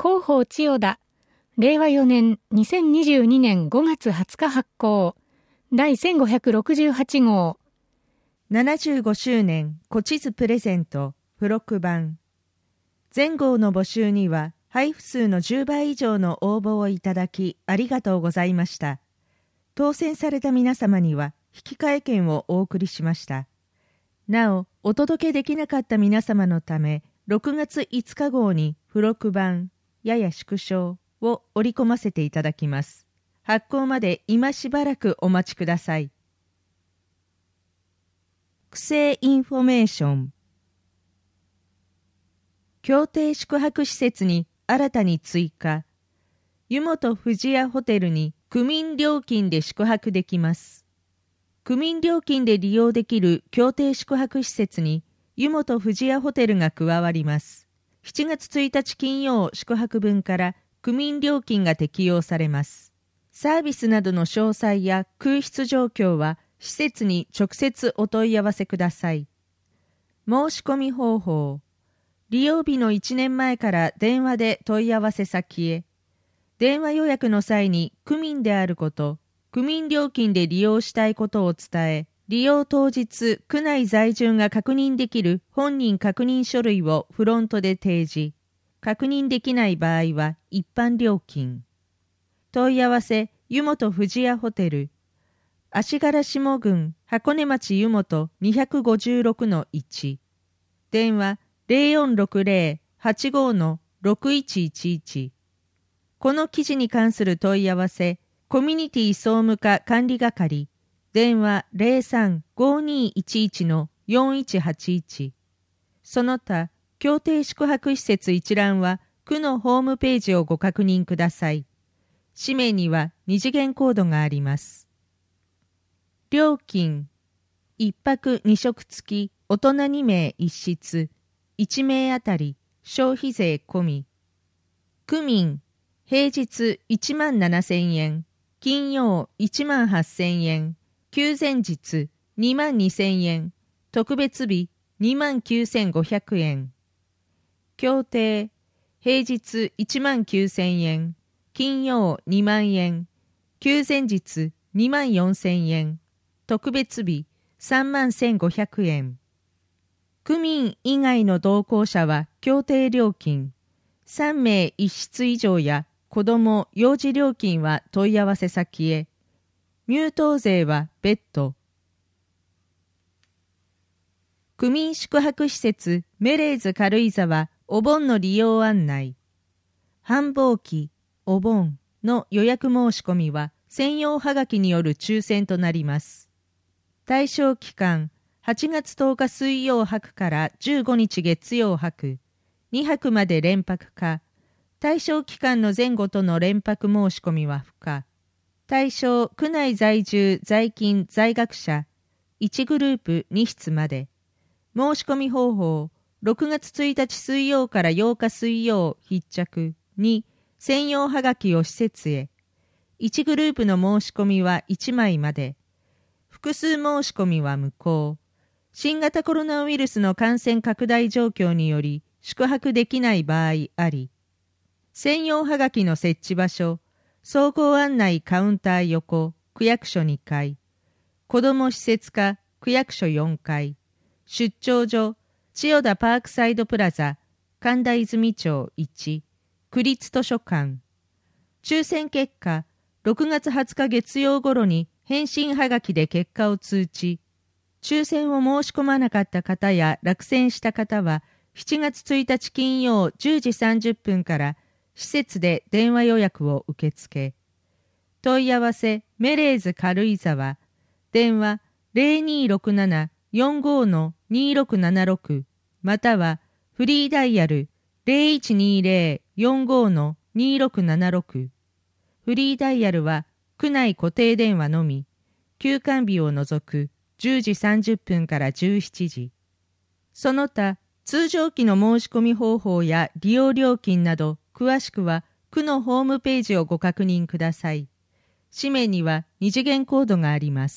広報千代田、令和4年2022年5月20日発行、第1568号。 75周年古地図プレゼント付録版。前号の募集には配布数の10倍以上の応募をいただきありがとうございました。当選された皆様には引換券をお送りしました。なお、お届けできなかった皆様のため、6月5日号に付録版、やや縮小を織り込ませていただきます。発行まで今しばらくお待ちください。区政インフォメーション。協定宿泊施設に新たに追加。湯本富士屋ホテルに区民料金で宿泊できます。区民料金で利用できる協定宿泊施設に湯本富士屋ホテルが加わります。7月1日金曜宿泊分から区民料金が適用されます。サービスなどの詳細や空室状況は施設に直接お問い合わせください。申し込み方法。利用日の1年前から電話で問い合わせ先へ。電話予約の際に区民であること、区民料金で利用したいことを伝え、利用当日、区内在住が確認できる本人確認書類をフロントで提示。確認できない場合は一般料金。問い合わせ、湯本富士屋ホテル。足柄下郡箱根町湯本 256-1。電話 0460-85-6111。この記事に関する問い合わせ、コミュニティ総務課管理係。電話 03-5211-4181。その他、協定宿泊施設一覧は、区のホームページをご確認ください。氏名には二次元コードがあります。料金。一泊二食付き、大人2名一室、1名あたり、消費税込み。区民、平日17,000円、金曜18,000円、休前日22,000円、特別日29,500円。協定、平日19,000円、金曜2万円、休前日24,000円、特別日31,500円。区民以外の同行者は協定料金、3名1室以上や子ども幼児料金は問い合わせ先へ。入湯税は別途。区民宿泊施設メレーズ軽井沢お盆の利用案内。繁忙期お盆の予約申し込みは専用はがきによる抽選となります。対象期間8月10日水曜泊から15日月曜泊、2泊まで連泊か、対象期間の前後との連泊申し込みは不可。対象区内在住在勤在学者1グループ2室まで。申し込み方法6月1日水曜から8日水曜必着に専用はがきを施設へ。1グループの申し込みは1枚まで。複数申し込みは無効。新型コロナウイルスの感染拡大状況により宿泊できない場合あり。専用はがきの設置場所総合案内カウンター横、区役所2階。子ども施設課、区役所4階。出張所、千代田パークサイドプラザ、神田泉町1、区立図書館。抽選結果、6月20日月曜頃に返信はがきで結果を通知。抽選を申し込まなかった方や落選した方は、7月1日金曜10時30分から、施設で電話予約を受け付け。問い合わせメレーズ軽井沢。電話 0267-45-2676 またはフリーダイヤル 0120-45-2676。フリーダイヤルは区内固定電話のみ。休館日を除く10時30分から17時。その他、通常期の申し込み方法や利用料金など、詳しくは区のホームページをご確認ください。氏名には二次元コードがあります。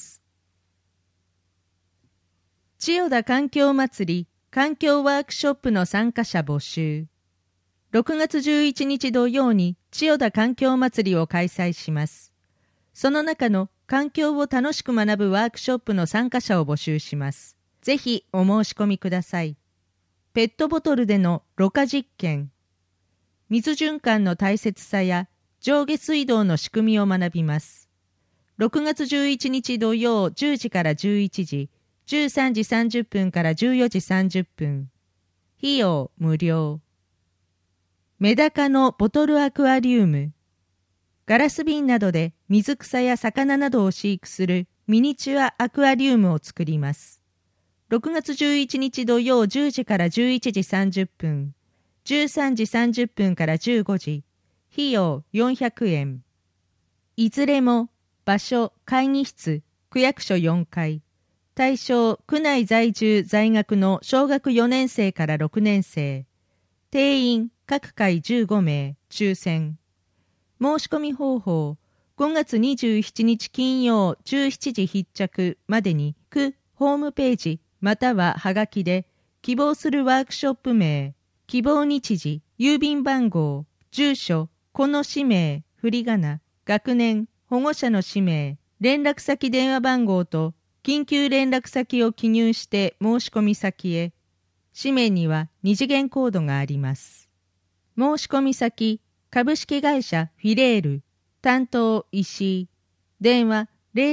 千代田環境祭り環境ワークショップの参加者募集。 6月11日土曜に千代田環境祭りを開催します。その中の環境を楽しく学ぶワークショップの参加者を募集します。ぜひお申し込みください。ペットボトルでのろ過実験、水循環の大切さや上下水道の仕組みを学びます。6月11日土曜10時から11時、13時30分から14時30分。費用無料。メダカのボトルアクアリウム。ガラス瓶などで水草や魚などを飼育するミニチュアアクアリウムを作ります。6月11日土曜10時から11時30分、13時30分から15時、費用400円。いずれも場所会議室、区役所4階。対象区内在住在学の小学4年生から6年生。定員各回15名、抽選。申し込み方法、5月27日金曜17時必着までに区ホームページまたははがきで希望するワークショップ名、希望日時、郵便番号、住所、この氏名、振り仮名、学年、保護者の氏名、連絡先電話番号と緊急連絡先を記入して申し込み先へ。氏名には2次元コードがあります。申し込み先、株式会社フィレール、担当石井、電話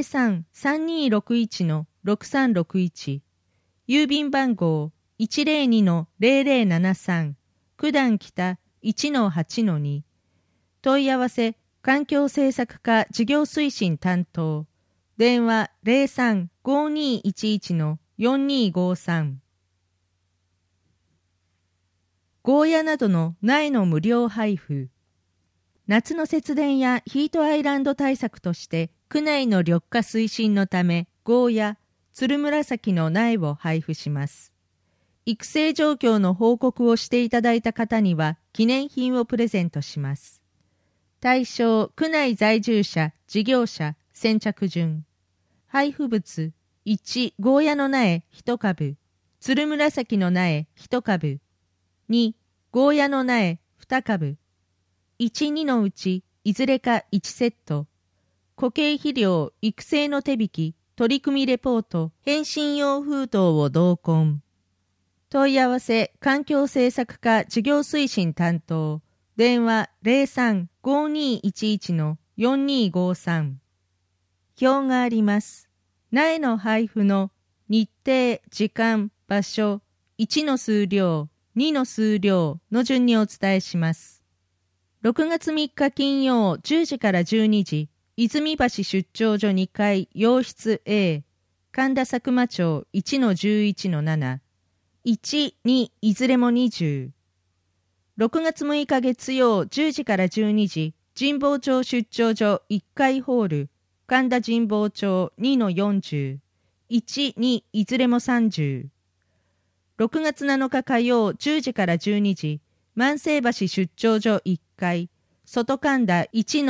03-3261-6361、郵便番号 102-0073、九段北 1-8-2、問い合わせ、環境政策課事業推進担当、電話 03-5211-4253。ゴーヤなどの苗の無料配布。夏の節電やヒートアイランド対策として区内の緑化推進のためゴーヤ、つるむらさきの苗を配布します。育成状況の報告をしていただいた方には記念品をプレゼントします。対象区内在住者、事業者、先着順。配布物1、ゴーヤの苗1株、つるむらさきの苗1株、2、ゴーヤの苗2株、1、2のうちいずれか1セット、固形肥料育成の手引き、取り組みレポート、返信用封筒を同梱。問い合わせ、環境政策課事業推進担当、電話 03-5211-4253。表があります。苗の配布の日程、時間、場所、1の数量、2の数量の順にお伝えします。6月3日金曜10時から12時、泉橋出張所2階洋室 A、神田佐久間町 1-11-7、1、2いずれも20。6月6日月曜10時から12時、神保町出張所1階ホール、神田神保町 2-40、1、2いずれも30。6月7日火曜10時から12時、万世橋出張所1階、外神田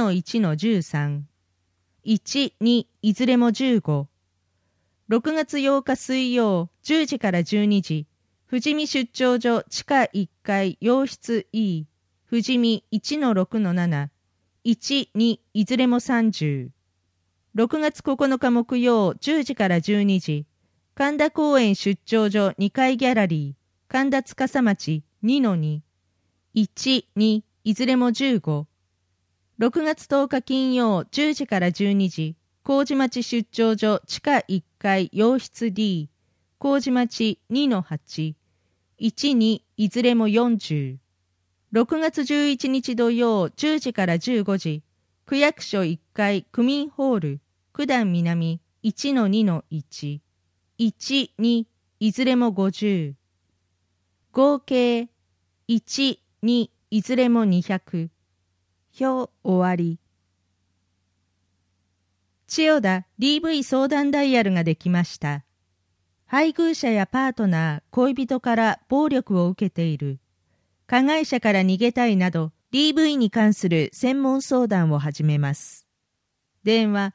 1-1-13、1、2いずれも15。6月8日水曜10時から12時、富士見出張所地下1階洋室 E、富士見 1-6-7、1、2いずれも30。6月9日木曜10時から12時、神田公園出張所2階ギャラリー、神田司町 2-2、1、2いずれも15。6月10日金曜10時から12時、麹町出張所地下1階洋室 D、麹町 2-8、1、2いずれも40。6月11日土曜10時から15時、区役所1階区民ホール、九段南 1-2-1、1、2いずれも50。合計1、2いずれも200。表終わり。千代田 DV 相談ダイヤルができました。配偶者やパートナー、恋人から暴力を受けている。加害者から逃げたいなど DV に関する専門相談を始めます。電話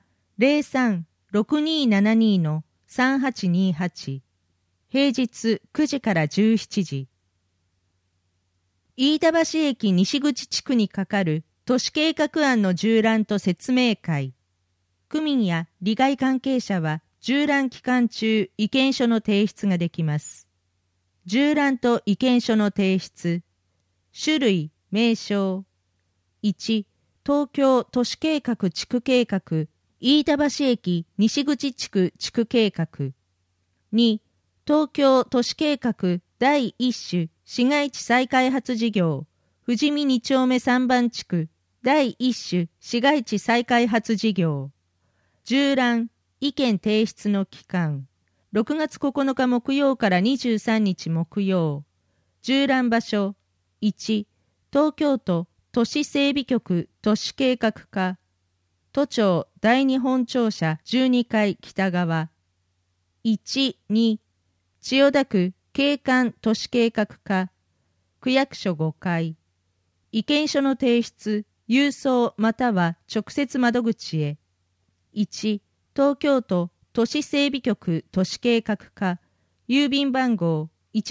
03-6272-3828。平日9時から17時。 飯田橋駅西口地区にかかる都市計画案の縦覧と説明会。区民や利害関係者は縦覧期間中意見書の提出ができます。縦覧と意見書の提出。種類、名称。1、東京都市計画地区計画、飯田橋駅西口地区地区計画。2、東京都市計画第1種市街地再開発事業、富士見2丁目3番地区第1種市街地再開発事業。縦覧、意見提出の期間、6月9日木曜から23日木曜。縦覧場所、1、東京都都市整備局都市計画課、都庁第二本庁舎12階北側。1、2、千代田区景観都市計画課、区役所5階。意見書の提出、郵送または直接窓口へ。1、東京都都市整備局都市計画課、郵便番号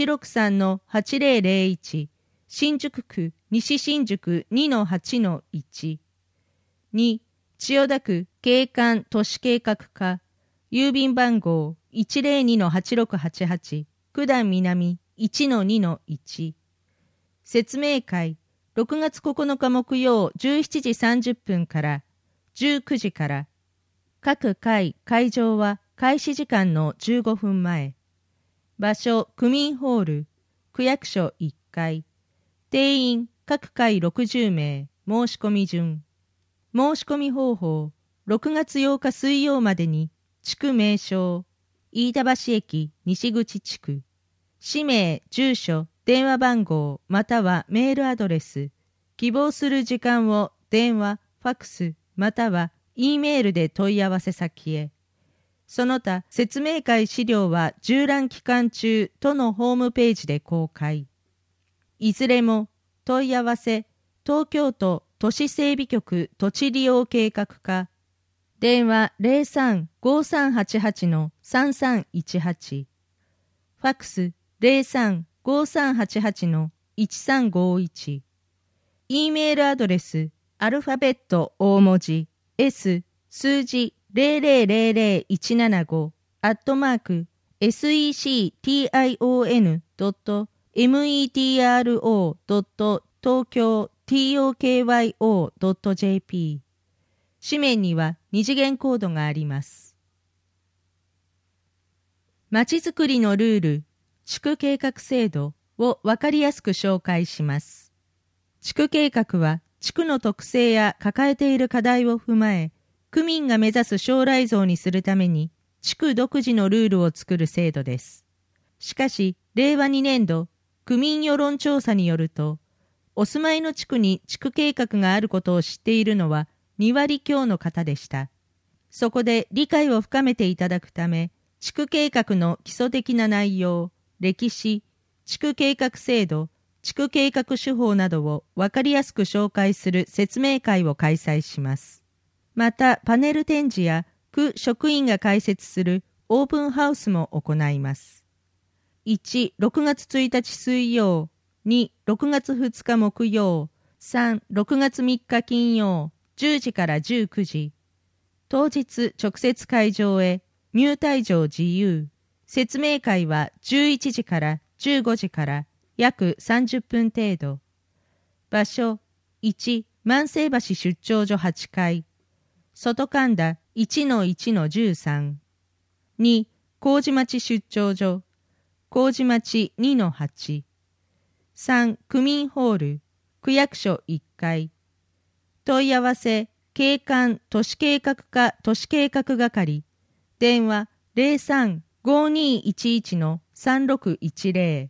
163-8001、新宿区西新宿 2-8-1。2、千代田区景観都市計画課、郵便番号 102-8688、九段南 1-2-1。説明会、6月9日木曜17時30分から19時から。各会会場は開始時間の15分前。場所、区民ホール、区役所1階。定員、各会60名、申し込み順。申し込み方法、6月8日水曜までに、地区名称、飯田橋駅西口地区。氏名、住所、電話番号、またはメールアドレス。希望する時間を電話、ファックス、または E メールで問い合わせ先へ。その他、説明会資料は縦覧期間中、都のホームページで公開。いずれも、問い合わせ、東京都都市整備局土地利用計画課。電話 03-5388-3318。ファックス 03-5388-1351。E メールアドレス、アルファベット大文字 S 数字0000175@section.metro.tokyo.jp。紙面には二次元コードがあります。まちづくりのルール、地区計画制度をわかりやすく紹介します。地区計画は地区の特性や抱えている課題を踏まえ、区民が目指す将来像にするために地区独自のルールを作る制度です。しかし、令和2年度区民世論調査によると、お住まいの地区に地区計画があることを知っているのは2割強の方でした。そこで理解を深めていただくため、地区計画の基礎的な内容、歴史、地区計画制度、地区計画手法などを分かりやすく紹介する説明会を開催します。また、パネル展示や区職員が開設するオープンハウスも行います。1、6月1日水曜。2、6月2日木曜。3、6月3日金曜。10時から19時。当日直接会場へ。入退場自由。説明会は11時から15時から約30分程度。場所、1、万世橋出張所8階。外神田 1-1-13。2、麹町出張所。麹町 2-8。3、区民ホール。区役所1階。問い合わせ、景観都市計画課都市計画係。電話 03-5211-3610。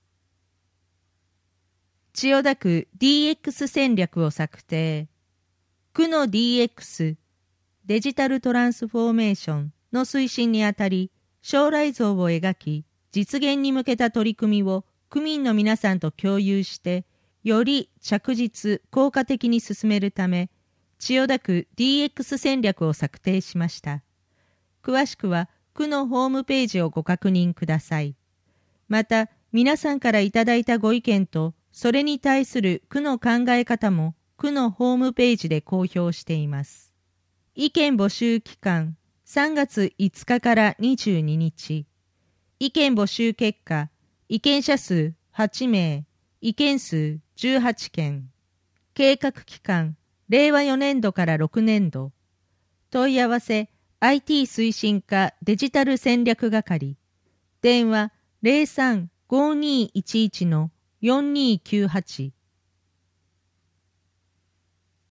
千代田区 DX 戦略を策定。区の DX、デジタルトランスフォーメーションの推進にあたり、将来像を描き、実現に向けた取り組みを区民の皆さんと共有して、より着実、効果的に進めるため、千代田区 DX 戦略を策定しました。詳しくは区のホームページをご確認ください。また、皆さんからいただいたご意見とそれに対する区の考え方も区のホームページで公表しています。意見募集期間3月5日から22日。意見募集結果、意見者数8名、意見数18件。計画期間、令和4年度から6年度。問い合わせ、IT 推進課デジタル戦略係。電話03-5211-4298